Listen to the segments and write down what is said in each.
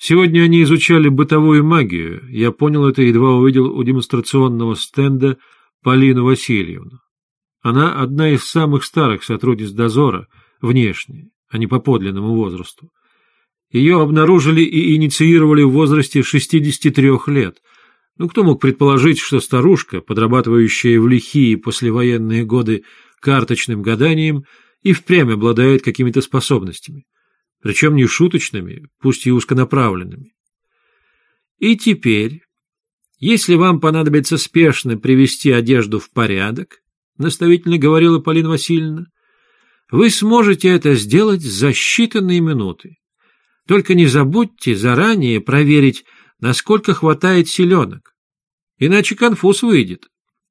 Сегодня они изучали бытовую магию. Я понял это, едва увидел у демонстрационного стенда Полину Васильевну. Она одна из самых старых сотрудниц дозора, внешне, а не по подлинному возрасту. Ее обнаружили и инициировали в возрасте 63 лет. Кто мог предположить, что старушка, подрабатывающая в лихие послевоенные годы карточным гаданием, и впрямь обладает какими-то способностями, причем не шуточными, пусть и узконаправленными. И теперь, если вам понадобится спешно привести одежду в порядок, наставительно говорила Полина Васильевна, вы сможете это сделать за считанные минуты. Только не забудьте заранее проверить, насколько хватает селенок, иначе конфуз выйдет.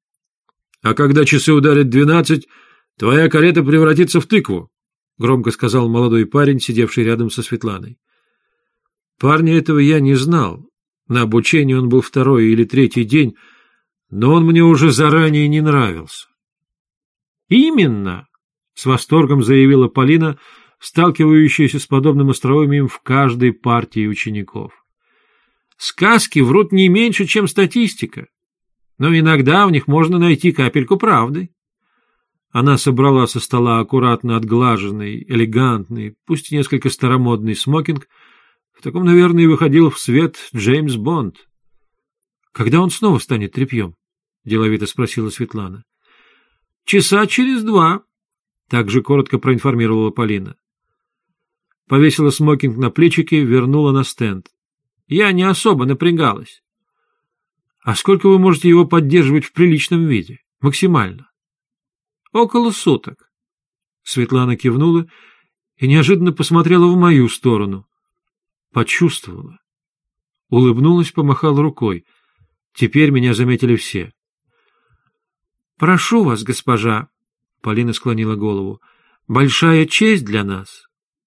А когда часы ударят 12, твоя карета превратится в тыкву, громко сказал молодой парень, сидевший рядом со Светланой. Парня этого я не знал. На обучении он был второй или третий день, но он мне уже заранее не нравился. «Именно!» — с восторгом заявила Полина, сталкивающаяся с подобным остроумием в каждой партии учеников. «Сказки врут не меньше, чем статистика, но иногда в них можно найти капельку правды». Она собрала со стола аккуратно отглаженный, элегантный, пусть и несколько старомодный смокинг. В таком, наверное, и выходил в свет Джеймс Бонд. «Когда он снова станет тряпьем?» — деловито спросила Светлана. «Часа через 2», — также коротко проинформировала Полина. Повесила смокинг на плечики, вернула на стенд. «Я не особо напрягалась». «А сколько вы можете его поддерживать в приличном виде? Максимально?» «Около суток». Светлана кивнула и неожиданно посмотрела в мою сторону. Почувствовала. Улыбнулась, помахала рукой. Теперь меня заметили все. «Прошу вас, госпожа», — Полина склонила голову, — «большая честь для нас».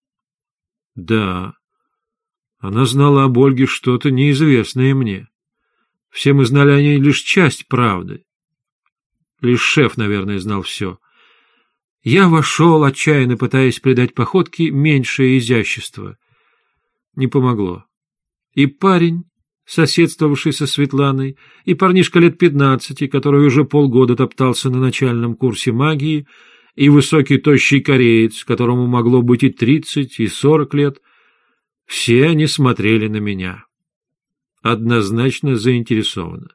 Да, она знала об Ольге что-то неизвестное мне. Все мы знали о ней лишь часть правды. Лишь шеф, наверное, знал все. Я вошел, отчаянно пытаясь придать походке меньшее изящество. Не помогло. И парень, соседствовавший со Светланой, и парнишка лет 15, который уже полгода топтался на начальном курсе магии, и высокий тощий кореец, которому могло быть и 30, и 40 лет, все они смотрели на меня. Однозначно заинтересованно.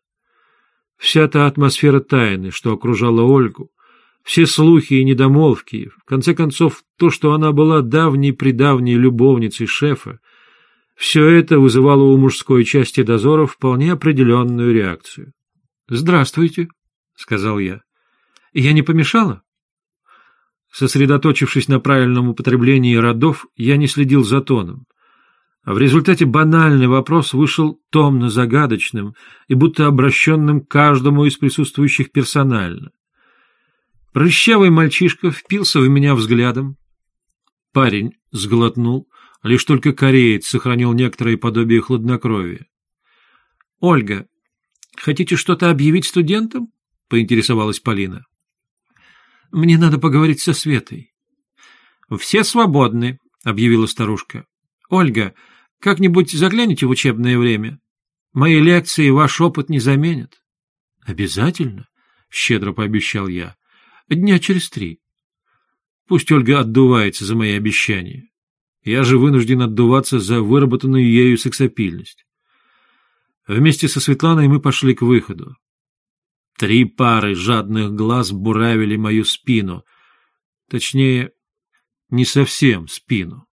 Вся та атмосфера тайны, что окружала Ольгу, все слухи и недомолвки, в конце концов, то, что она была давней-предавней любовницей шефа, все это вызывало у мужской части дозора вполне определенную реакцию. «Здравствуйте», — сказал я. «Я не помешала?» Сосредоточившись на правильном употреблении родов, я не следил за тоном. А в результате банальный вопрос вышел томно-загадочным и будто обращенным к каждому из присутствующих персонально. Прыщавый мальчишка впился в меня взглядом. Парень сглотнул, лишь только кореец сохранил некоторое подобие хладнокровия. «Ольга, хотите что-то объявить студентам?» — поинтересовалась Полина. «Мне надо поговорить со Светой». «Все свободны», — объявила старушка. «Ольга, как-нибудь загляните в учебное время? Мои лекции ваш опыт не заменят». «Обязательно», — щедро пообещал я. «Дня через 3. Пусть Ольга отдувается за мои обещания. Я же вынужден отдуваться за выработанную ею сексапильность». Вместе со Светланой мы пошли к выходу. 3 пары жадных глаз буравили мою спину. Точнее, не совсем спину.